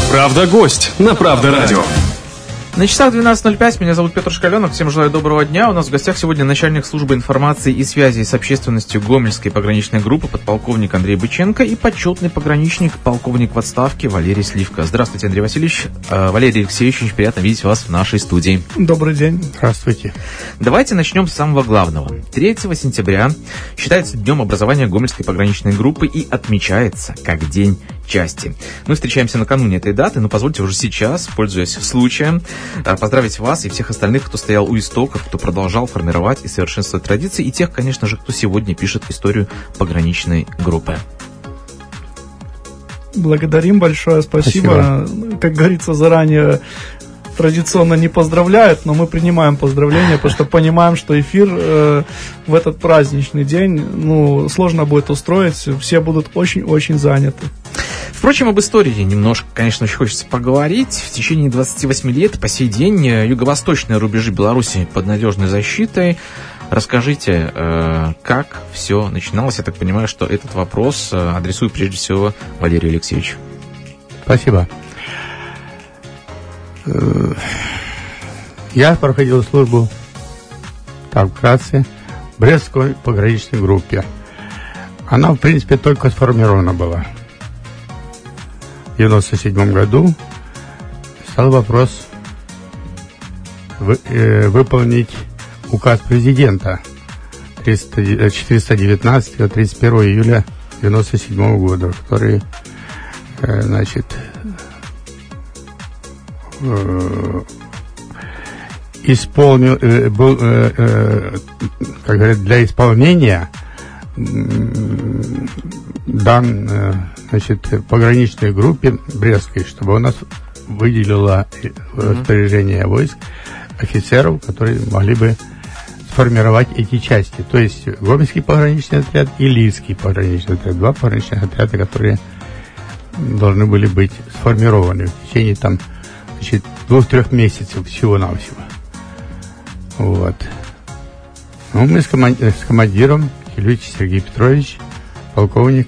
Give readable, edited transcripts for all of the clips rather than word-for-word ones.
Правда-гость на Правда-радио. На часах 12:05, меня зовут Петр Шкаленок, всем желаю доброго дня. У нас в гостях сегодня начальник службы информации и связи с общественностью Гомельской пограничной группы подполковник Андрей Быченко и почетный пограничник, полковник в отставке Валерий Сливка. Здравствуйте, Андрей Васильевич. Валерий Алексеевич, очень приятно видеть вас в нашей студии. Добрый день. Здравствуйте. Давайте начнем с самого главного. 3 сентября считается днем образования Гомельской пограничной группы и отмечается как День части. Мы встречаемся накануне этой даты, но позвольте уже сейчас, пользуясь случаем, поздравить вас и всех остальных, кто стоял у истоков, кто продолжал формировать и совершенствовать традиции, и тех, конечно же, кто сегодня пишет историю пограничной группы. Благодарим большое, спасибо. Как говорится, заранее традиционно не поздравляют, но мы принимаем поздравления, потому что понимаем, что эфир в этот праздничный день сложно будет устроить, все будут очень-очень заняты. Впрочем, об истории немножко, конечно, очень хочется поговорить. В течение 28 лет по сей день юго-восточные рубежи Беларуси под надежной защитой. Расскажите, как все начиналось? Я так понимаю, что этот вопрос адресую прежде всего Валерию Алексеевичу. Спасибо. Я проходил службу, так вкратце, в Брестской пограничной группе. Она, в принципе, только сформирована была. В 1997 году стал вопрос выполнить указ президента 419 от 31 июля 1997 года, который, исполнил, был, как говорят, для исполнения дан, пограничной группе Брестской, чтобы у нас выделила распоряжение войск офицеров, которые могли бы сформировать эти части. То есть Гомельский пограничный отряд и Лидский пограничный отряд. Два пограничных отряда, которые должны были быть сформированы в течение 2-3 месяцев всего-навсего. Вот. Мы с командиром Ильич Сергей Петрович, полковник,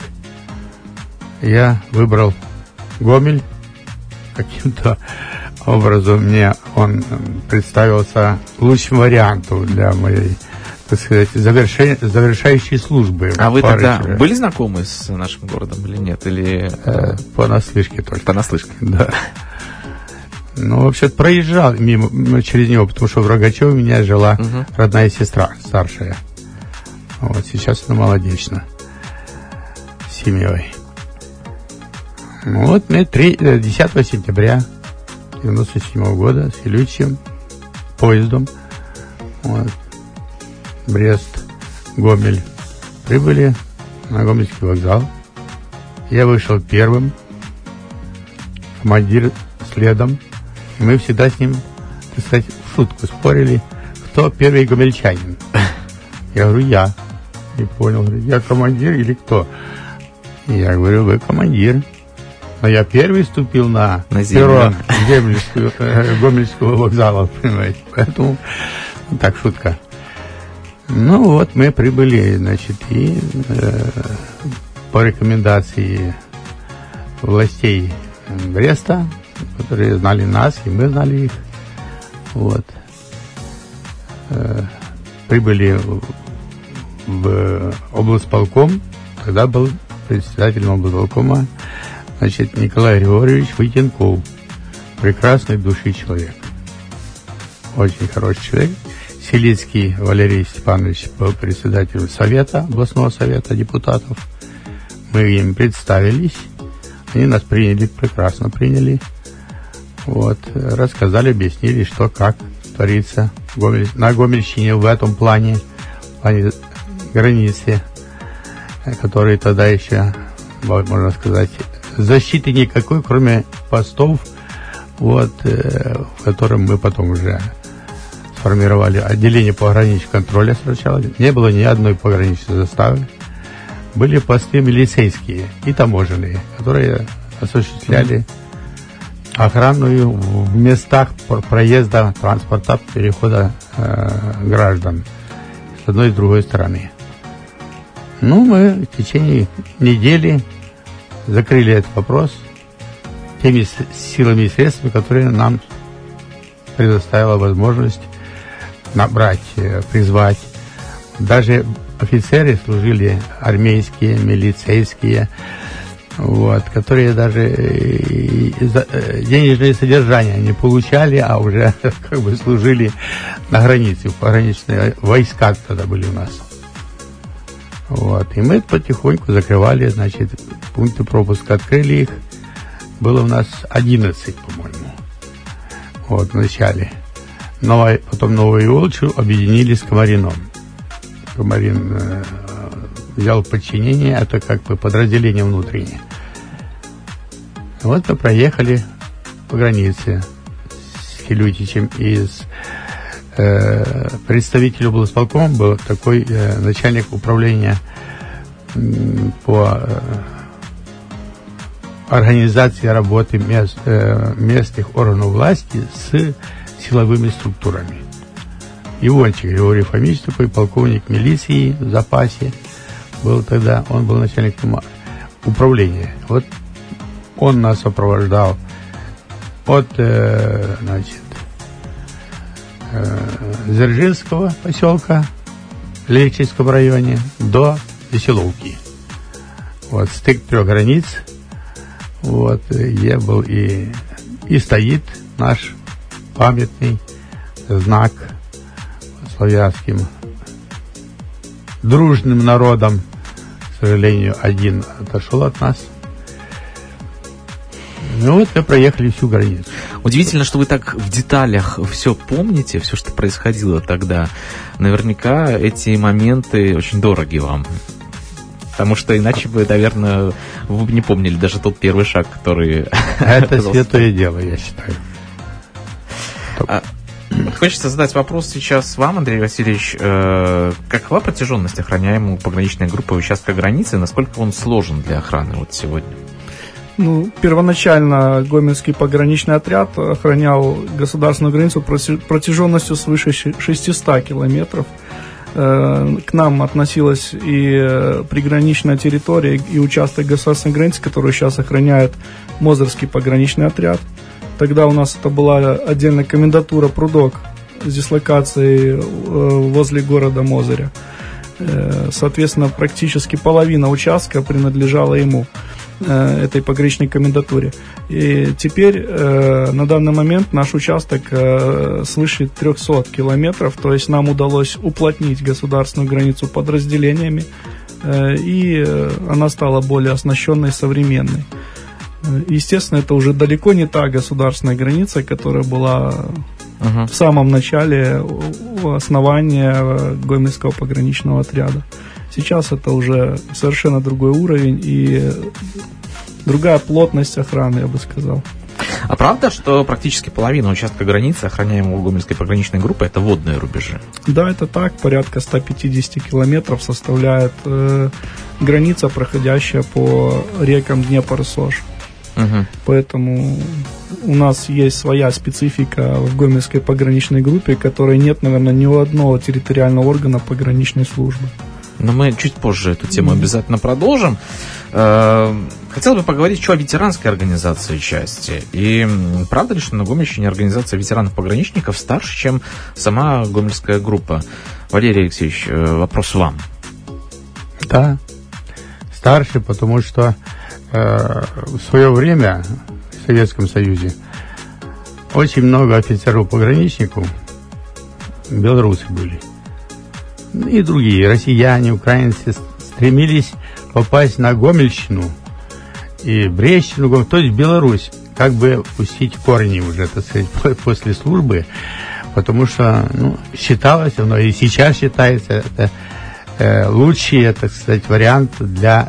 я выбрал Гомель. Каким-то образом мне он представился лучшим вариантом для моей, так сказать, завершающей службы. А вы тогда были знакомы с нашим городом или нет? Или понаслышке только. Понаслышке. Да. Вообще проезжал мимо через него, потому что в Рогачеве у меня жила родная сестра, старшая. Вот, сейчас она молодечна. С семьей. Мы 10 сентября 1997 года с Ильичем поездом Брест, Гомель прибыли на Гомельский вокзал. Я вышел первым, командир следом. И мы всегда с ним, так сказать, в шутку спорили, кто первый гомельчанин. Я говорю, я. Не понял, говорю, я командир или кто? И я говорю, вы командир. Но я первый ступил на перрон Гомельского вокзала, понимаете. Поэтому так шутка. Мы прибыли, и по рекомендации властей Бреста, которые знали нас, и мы знали их, прибыли в облсполком. Тогда был председателем облсполкома Николай Григорьевич Войтенков, прекрасной души человек, очень хороший человек. Селицкий Валерий Степанович был председателем совета, областного совета депутатов. Мы им представились, они нас приняли, прекрасно приняли. Рассказали, объяснили, что как творится на Гомельщине в этом плане границы, которые тогда еще, можно сказать, защиты никакой, кроме постов, в котором мы потом уже сформировали отделение пограничного контроля сначала. Не было ни одной пограничной заставы. Были посты милицейские и таможенные, которые осуществляли охрану в местах проезда транспорта, перехода граждан с одной и с другой стороны. Мы в течение недели закрыли этот вопрос теми силами и средствами, которые нам предоставила возможность набрать, призвать. Даже офицеры служили армейские, милицейские, вот, которые даже денежное содержание не получали, а уже как бы служили на границе, пограничные войска тогда были у нас. Вот, и мы потихоньку закрывали, значит, пункты пропуска, открыли их. Было у нас 11, по-моему, вот, в начале. Потом Новую Волчу объединили с Комарином. Комарин взял подчинение, это как бы подразделение внутреннее. Вот мы проехали по границе с Хилютичем, и представитель облсполкома был такой начальник управления по организации работы местных органов власти с силовыми структурами. Ивончик Григорий Фомич, такой полковник милиции в запасе был тогда, он был начальником управления. Вот он нас сопровождал от, Дзержинского поселка в Лечийском районе до Веселовки. Вот, стык 3 границ, вот, где был и стоит наш памятный знак славянским дружным народом. К сожалению, один отошел от нас. Ну вот мы проехали всю границу. Удивительно, что вы так в деталях все помните, все, что происходило тогда. Наверняка эти моменты очень дороги вам. Потому что иначе бы, наверное, вы бы не помнили даже тот первый шаг, который... Это святое дело, я считаю. Хочется задать вопрос сейчас вам, Андрей Васильевич. Какова протяженность охраняемого пограничной группы участка границы? Насколько он сложен для охраны вот сегодня? Ну, первоначально Гомельский пограничный отряд охранял государственную границу протяженностью свыше 600 километров. К нам относилась и приграничная территория, и участок государственной границы, который сейчас охраняет Мозырский пограничный отряд. Тогда у нас это была отдельная комендатура Прудок с дислокацией возле города Мозыря. Соответственно, практически половина участка принадлежала ему, этой пограничной комендатуре. И теперь на данный момент наш участок свыше 300 километров, то есть нам удалось уплотнить государственную границу подразделениями, и она стала более оснащенной, современной. Естественно, это уже далеко не та государственная граница, которая была в самом начале основания Гомельского пограничного отряда. Сейчас это уже совершенно другой уровень и другая плотность охраны, я бы сказал. А правда, что практически половина участка границы, охраняемого Гомельской пограничной группы, это водные рубежи? Да, это так. Порядка 150 километров составляет граница, проходящая по рекам Днепр и Сош. Поэтому у нас есть своя специфика в Гомельской пограничной группе, которой нет, наверное, ни у одного территориального органа пограничной службы. Но мы чуть позже эту тему обязательно продолжим. Хотел бы поговорить еще о ветеранской организации части. И правда ли, что на Гомельщине организация ветеранов-пограничников старше, чем сама Гомельская группа? Валерий Алексеевич, вопрос вам. Да, старше, потому что в свое время в Советском Союзе очень много офицеров-пограничников белорусы были. И другие, россияне, украинцы, стремились попасть на Гомельщину и Брещину, то есть Беларусь, как бы пустить корни уже, так сказать, после службы, потому что, считалось, оно и сейчас считается, это лучший, так сказать, вариант для,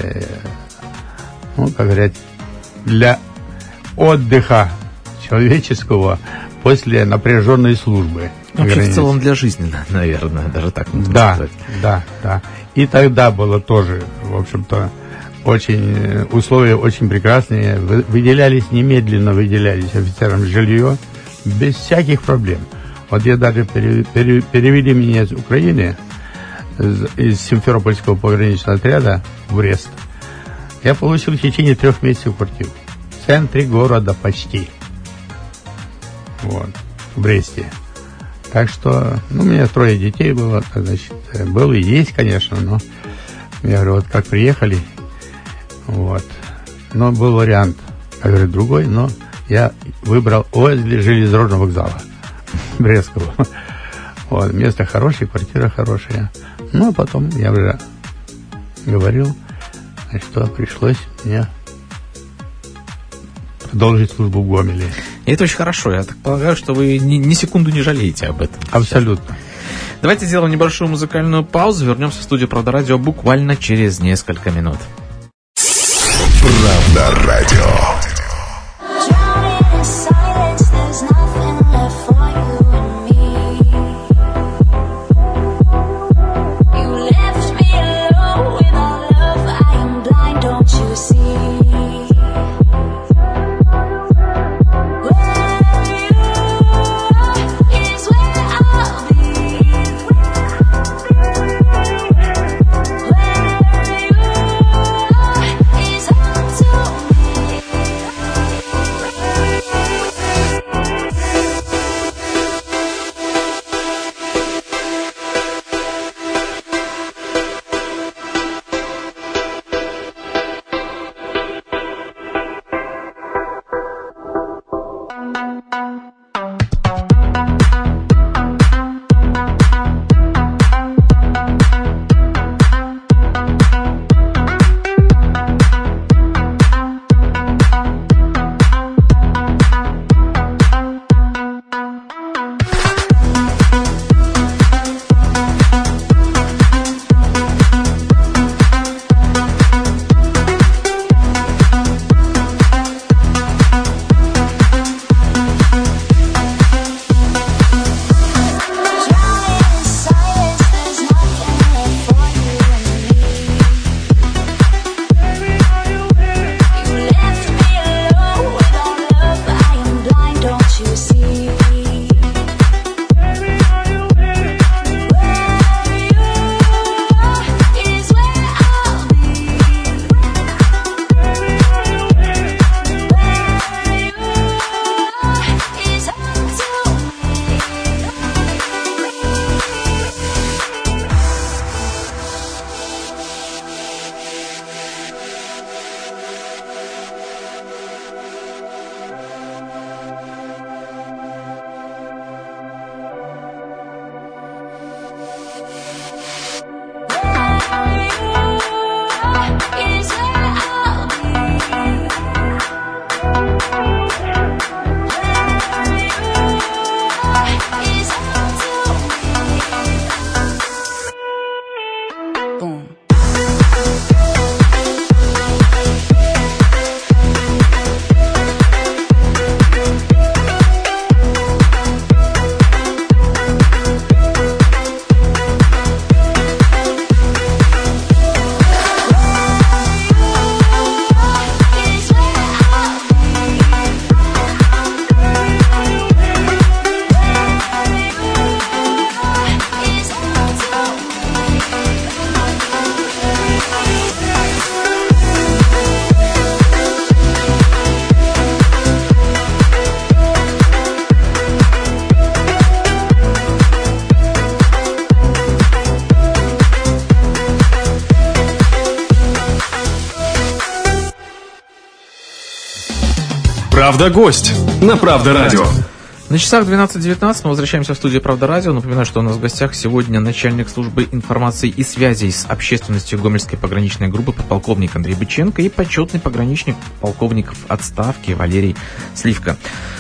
как говорят, для отдыха человеческого после напряженной службы. Вообще, в целом для жизни, наверное, даже так можно сказать. Да. И тогда было тоже, в общем-то, условия очень прекрасные. Немедленно выделялись офицерам жилье без всяких проблем. Вот я даже перевели меня из Украины, из Симферопольского пограничного отряда в Брест. Я получил в течение 3 месяцев квартиру. центре города почти. Вот, в Бресте. Так что, у меня 3 детей было, значит, был и есть, конечно, но я говорю, вот как приехали, вот, но был вариант, я говорю, другой, но я выбрал возле железнодорожного вокзала Брестского. Вот, место хорошее, квартира хорошая. Ну, а потом я уже говорил, что пришлось мне продолжить службу в Гомеле. И это очень хорошо. Я так полагаю, что вы ни секунду не жалеете об этом. Абсолютно. Давайте сделаем небольшую музыкальную паузу. Вернемся в студию «Правда радио» буквально через несколько минут. Правда радио. Правда гость на Правда радио. На часах 12:19 мы возвращаемся в студию «Правда радио». Напоминаю, что у нас в гостях сегодня начальник службы информации и связей с общественностью Гомельской пограничной группы подполковник Андрей Быченко и почетный пограничник полковник в отставке Валерий Сливка.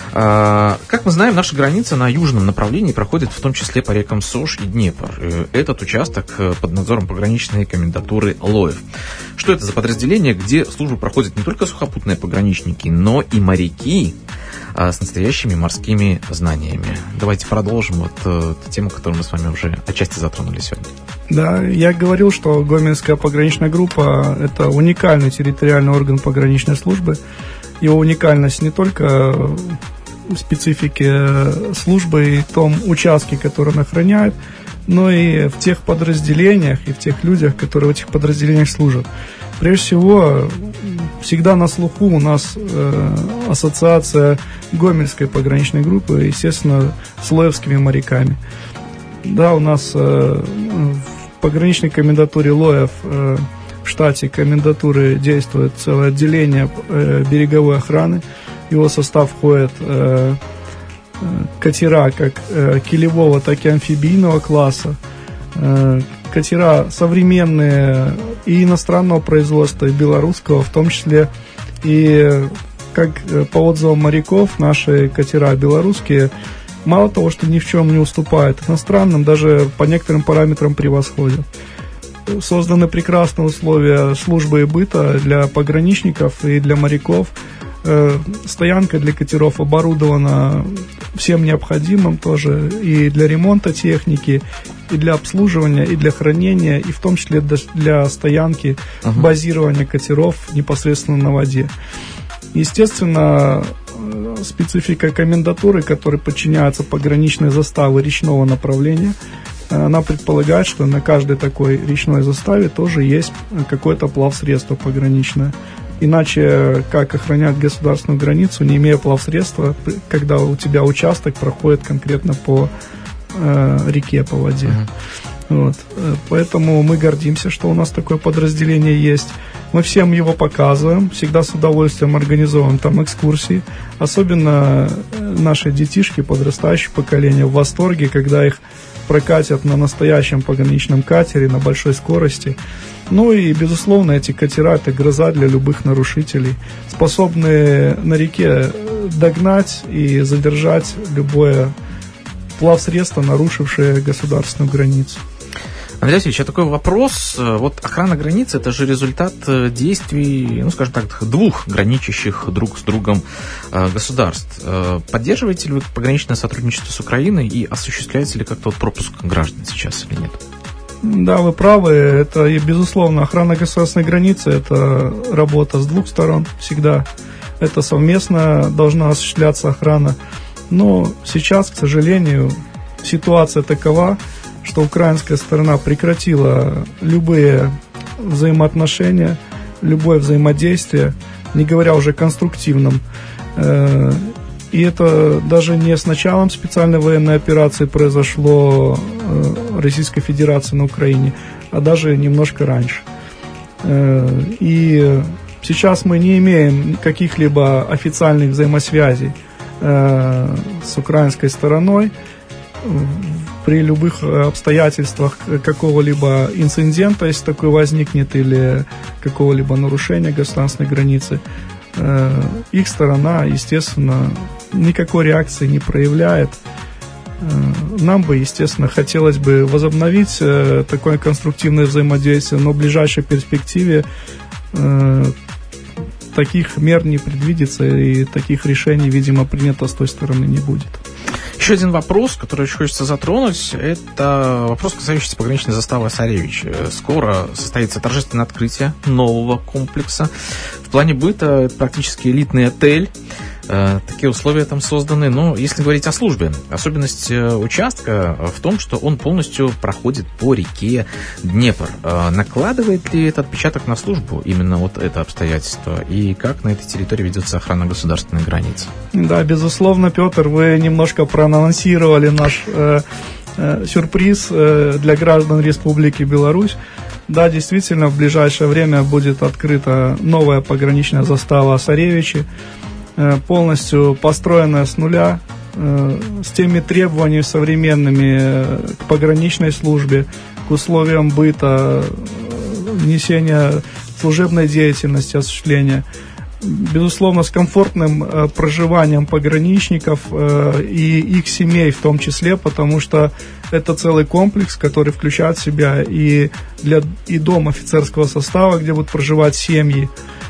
Как мы знаем, наша граница на южном направлении проходит в том числе по рекам Сош и Днепр. Этот участок под надзором пограничной комендатуры Лоев. Что это за подразделение, где службу проходят не только сухопутные пограничники, но и моряки с настоящими морскими знаниями? Давайте продолжим ту тему, которую мы с вами уже отчасти затронули сегодня. Да, я говорил, что Гомельская пограничная группа – это уникальный территориальный орган пограничной службы. Его уникальность не только в специфике службы и том участке, который он охраняет, но и в тех подразделениях и в тех людях, которые в этих подразделениях служат. Прежде всего, всегда на слуху у нас ассоциация Гомельской пограничной группы, естественно, с лоевскими моряками. Да, у нас в пограничной комендатуре Лоев в штате комендатуры действует целое отделение береговой охраны. В его состав входят катера как килевого, так и амфибийного класса. Катера современные и иностранного производства, и белорусского, в том числе. И как по отзывам моряков, наши катера белорусские мало того, что ни в чем не уступают иностранным, даже по некоторым параметрам превосходят. Созданы прекрасные условия службы и быта для пограничников и для моряков. Стоянка для катеров оборудована всем необходимым тоже и для ремонта техники, и для обслуживания, и для хранения, и в том числе для стоянки, базирования катеров непосредственно на воде. Естественно, специфика комендатуры, которой подчиняются пограничные заставы речного направления, она предполагает, что на каждой такой речной заставе тоже есть какое-то плавсредство пограничное. Иначе как охранять государственную границу, не имея плавсредства, когда у тебя участок проходит конкретно по реке, по воде. Вот. Поэтому мы гордимся, что у нас такое подразделение есть. Мы всем его показываем, всегда с удовольствием организовываем там экскурсии. Особенно наши детишки, подрастающее поколение, в восторге, когда их прокатят на настоящем пограничном катере на большой скорости. Ну и, безусловно, эти катера – это гроза для любых нарушителей, способные на реке догнать и задержать любое плавсредство, нарушившее государственную границу. Андрей Васильевич, такой вопрос. Вот охрана границы – это же результат действий, ну, скажем так, двух граничащих друг с другом государств. Поддерживаете ли вы пограничное сотрудничество с Украиной и осуществляете ли как-то вот пропуск граждан сейчас или нет? Да, вы правы. Это, безусловно, охрана государственной границы – это работа с двух сторон всегда. Это совместно должна осуществляться охрана. Но сейчас, к сожалению, ситуация такова, что украинская сторона прекратила любые взаимоотношения, любое взаимодействие, не говоря уже о конструктивном. И это даже не с началом специальной военной операции произошло Российской Федерации на Украине, а даже немножко раньше. И сейчас мы не имеем каких-либо официальных взаимосвязей с украинской стороной. При любых обстоятельствах какого-либо инцидента, если такой возникнет, или какого-либо нарушения государственной границы, их сторона, естественно, никакой реакции не проявляет. Нам бы, естественно, хотелось бы возобновить такое конструктивное взаимодействие, но в ближайшей перспективе таких мер не предвидится, и таких решений, видимо, принято с той стороны не будет. Еще один вопрос, который очень хочется затронуть, это вопрос, касающийся пограничной заставы «Осаревич». Скоро состоится торжественное открытие нового комплекса. В плане быта это практически элитный отель. Такие условия там созданы. Но если говорить о службе, особенность участка в том, что он полностью проходит по реке Днепр. Накладывает ли это отпечаток на службу, именно вот это обстоятельство? И как на этой территории ведется охрана государственной границы? Да, безусловно, Петр, вы немножко проанонсировали наш сюрприз для граждан Республики Беларусь. Да, действительно, в ближайшее время будет открыта новая пограничная застава «Осаревичи», полностью построенная с нуля, с теми требованиями современными к пограничной службе, к условиям быта, несения служебной деятельности, осуществления. Безусловно, с комфортным проживанием пограничников и их семей в том числе, потому что это целый комплекс, который включает в себя и дом офицерского состава, где будут проживать семьи.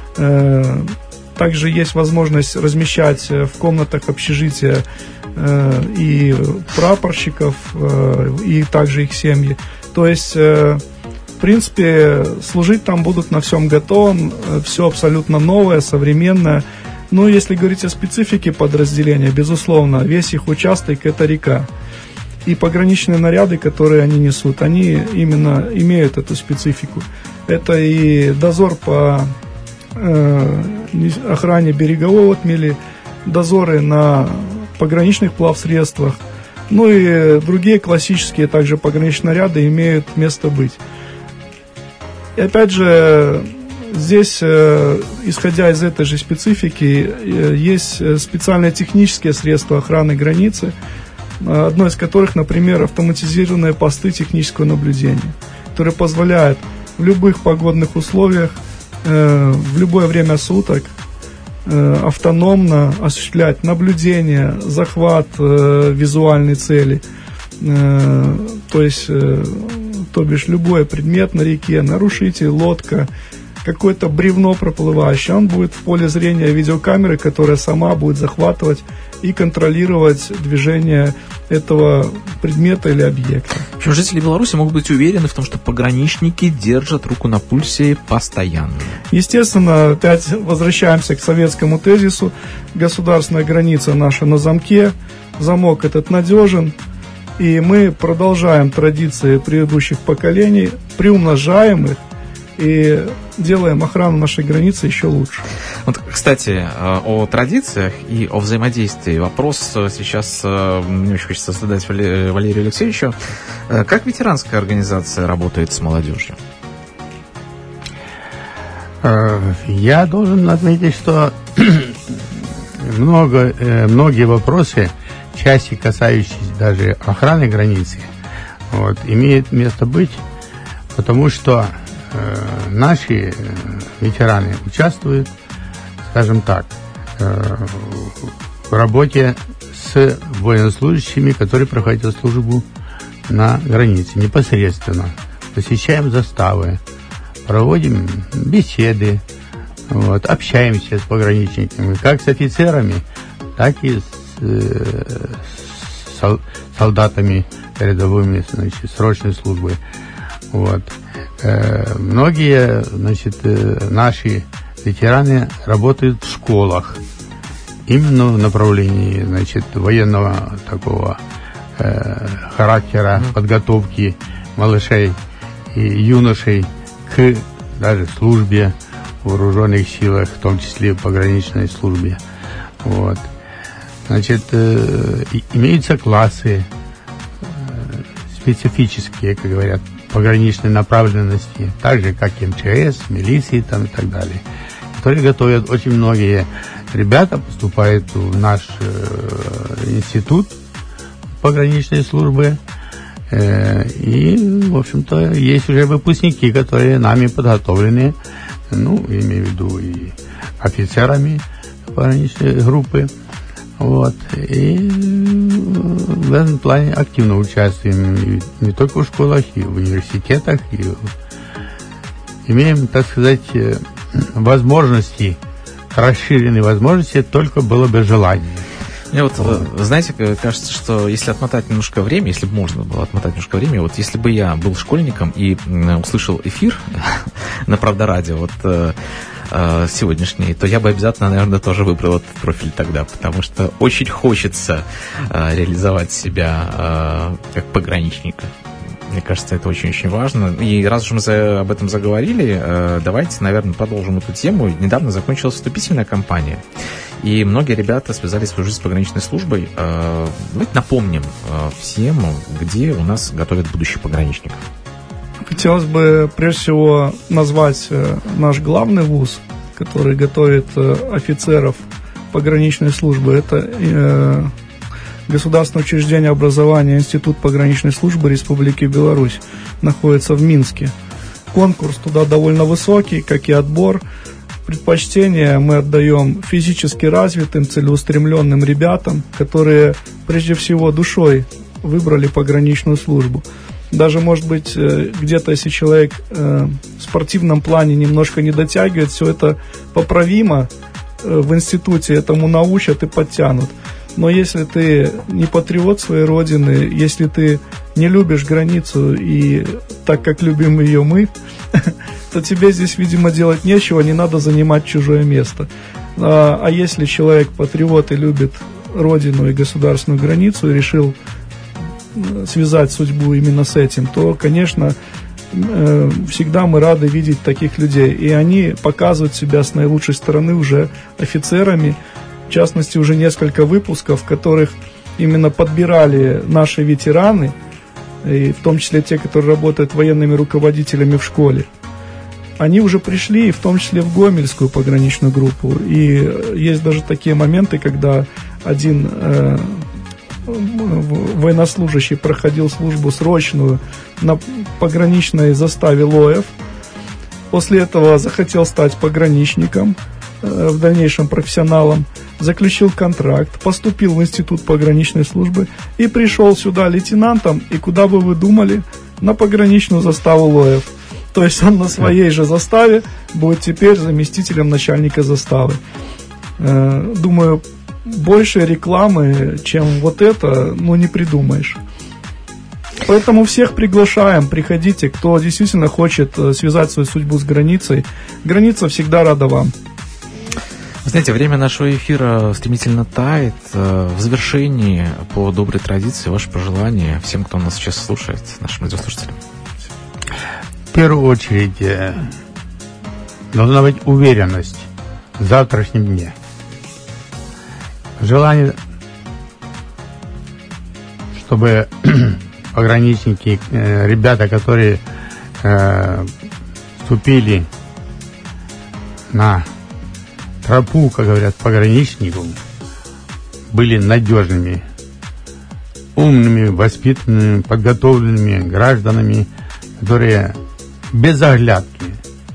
Также есть возможность размещать в комнатах общежития и прапорщиков, и также их семьи. То есть, в принципе, служить там будут на всем готовом, все абсолютно новое, современное. Но если говорить о специфике подразделения, безусловно, весь их участок – это река. И пограничные наряды, которые они несут, они именно имеют эту специфику. Это и дозор по охране береговой отмели, дозоры на пограничных плавсредствах, ну и другие классические также пограничные наряды имеют место быть. И опять же, здесь, исходя из этой же специфики, есть специальные технические средства охраны границы, одно из которых, например, автоматизированные посты технического наблюдения, которые позволяют в любых погодных условиях, в любое время суток автономно осуществлять наблюдение, захват визуальной цели, то бишь любой предмет на реке, нарушитель, лодка, какое-то бревно проплывающее, он будет в поле зрения видеокамеры, которая сама будет захватывать и контролировать движение этого предмета или объекта. В общем, жители Беларуси могут быть уверены в том, что пограничники держат руку на пульсе постоянно. Естественно, опять возвращаемся к советскому тезису. Государственная граница наша на замке, замок этот надежен, и мы продолжаем традиции предыдущих поколений, приумножаем их и делаем охрану нашей границы еще лучше. Вот, кстати, о традициях и о взаимодействии. Вопрос сейчас мне очень хочется задать Валерию Алексеевичу. Как ветеранская организация работает с молодежью? Я должен отметить, что многие вопросы, части касающиеся даже охраны границы, имеют место быть, потому что наши ветераны участвуют, скажем так, в работе с военнослужащими, которые проходят службу на границе непосредственно. Посещаем заставы, проводим беседы, общаемся с пограничниками, как с офицерами, так и с солдатами рядовыми, срочной службы. Многие, наши ветераны работают в школах именно в направлении, военного такого характера, подготовки малышей и юношей к даже службе в вооруженных силах, в том числе в пограничной службе. Имеются классы специфические, как говорят, пограничной направленности, так же, как МЧС, милиции и так далее, которые готовят очень многие ребята, поступают в наш институт пограничной службы, и, в общем-то, есть уже выпускники, которые нами подготовлены, имею в виду и офицерами пограничной группы, и в этом плане активно участвуем не только в школах, и в университетах, и имеем, так сказать, возможности, расширенные возможности, только было бы желание. Мне знаете, кажется, что если отмотать немножко время, если бы можно было отмотать немножко время, если бы я был школьником и услышал эфир на Правда Радио, сегодняшний, то я бы обязательно, наверное, тоже выбрал этот профиль тогда, потому что очень хочется реализовать себя как пограничника. Мне кажется, это очень-очень важно. И раз уж мы об этом заговорили, давайте, наверное, продолжим эту тему. Недавно закончилась вступительная кампания, и многие ребята связали свою жизнь с пограничной службой. Давайте напомним всем, где у нас готовят будущих пограничников. Хотелось бы, прежде всего, назвать наш главный вуз, который готовит офицеров пограничной службы. Это Государственное учреждение образования Институт пограничной службы Республики Беларусь. Находится в Минске. Конкурс туда довольно высокий, как и отбор. Предпочтение мы отдаем физически развитым, целеустремленным ребятам, которые прежде всего душой выбрали пограничную службу. Даже, может быть, где-то, если человек в спортивном плане немножко не дотягивает, все это поправимо. В институте этому научат и подтянут. Но если ты не патриот своей родины, если ты не любишь границу, и так как любим ее мы, то тебе здесь, видимо, делать нечего, не надо занимать чужое место. А если человек патриот и любит родину и государственную границу, и решил связать судьбу именно с этим, то, конечно, всегда мы рады видеть таких людей. И они показывают себя с наилучшей стороны уже офицерами. В частности, уже несколько выпусков, в которых именно подбирали наши ветераны, и в том числе те, которые работают военными руководителями в школе. Они уже пришли, в том числе в Гомельскую пограничную группу. И есть даже такие моменты, когда один военнослужащий проходил службу срочную на пограничной заставе Лоев. После этого захотел стать пограничником, в дальнейшем профессионалом, заключил контракт, поступил в институт пограничной службы и пришел сюда лейтенантом, и куда бы вы думали, на пограничную заставу Лоев. То есть он на своей же заставе будет теперь заместителем начальника заставы. Думаю, больше рекламы, чем вот это, не придумаешь. Поэтому всех приглашаем, приходите, кто действительно хочет связать свою судьбу с границей. Граница всегда рада вам. Вы знаете, время нашего эфира стремительно тает. В завершении, по доброй традиции, ваши пожелания всем, кто нас сейчас слушает, нашим радиослушателям. В первую очередь должна быть уверенность в завтрашнем дне. Желание, чтобы пограничники, ребята, которые вступили на тропу, как говорят, пограничников, были надежными, умными, воспитанными, подготовленными гражданами, которые без оглядки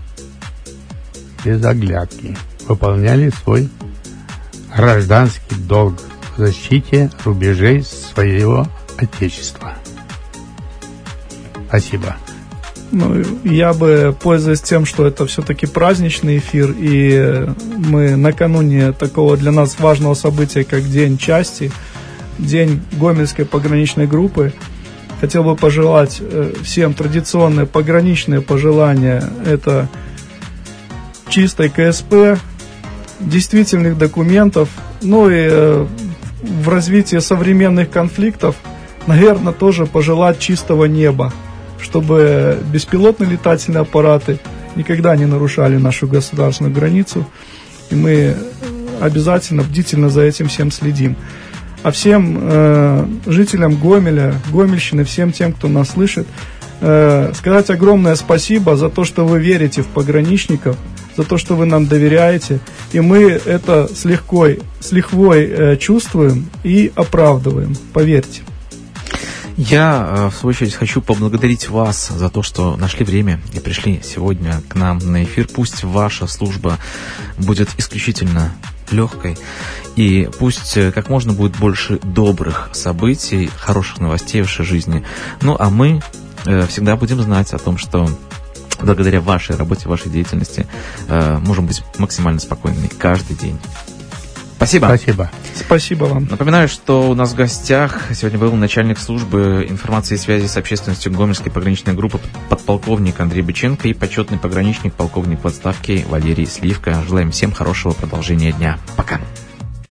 выполняли свой гражданский долг в защите рубежей своего Отечества. Спасибо. Я бы, пользуясь тем, что это все-таки праздничный эфир, и мы накануне такого для нас важного события, как День части, День Гомельской пограничной группы, хотел бы пожелать всем традиционные пограничные пожелания. Это чистой КСП, действительных документов, и в развитии современных конфликтов, наверное, тоже пожелать чистого неба, чтобы беспилотные летательные аппараты никогда не нарушали нашу государственную границу. И мы обязательно бдительно за этим всем следим. А всем жителям Гомеля, Гомельщины, всем тем, кто нас слышит, сказать огромное спасибо за то, что вы верите в пограничников, за то, что вы нам доверяете. И мы это с лихвой чувствуем и оправдываем. Поверьте. Я, в свою очередь, хочу поблагодарить вас за то, что нашли время и пришли сегодня к нам на эфир. Пусть ваша служба будет исключительно легкой, и пусть как можно будет больше добрых событий, хороших новостей в вашей жизни. А мы всегда будем знать о том, что благодаря вашей работе, вашей деятельности можем быть максимально спокойными каждый день. Спасибо. Спасибо. Спасибо вам. Напоминаю, что у нас в гостях сегодня был начальник службы информации и связи с общественностью Гомельской пограничной группы подполковник Андрей Быченко и почетный пограничник, полковник в отставке Валерий Сливка. Желаем всем хорошего продолжения дня. Пока.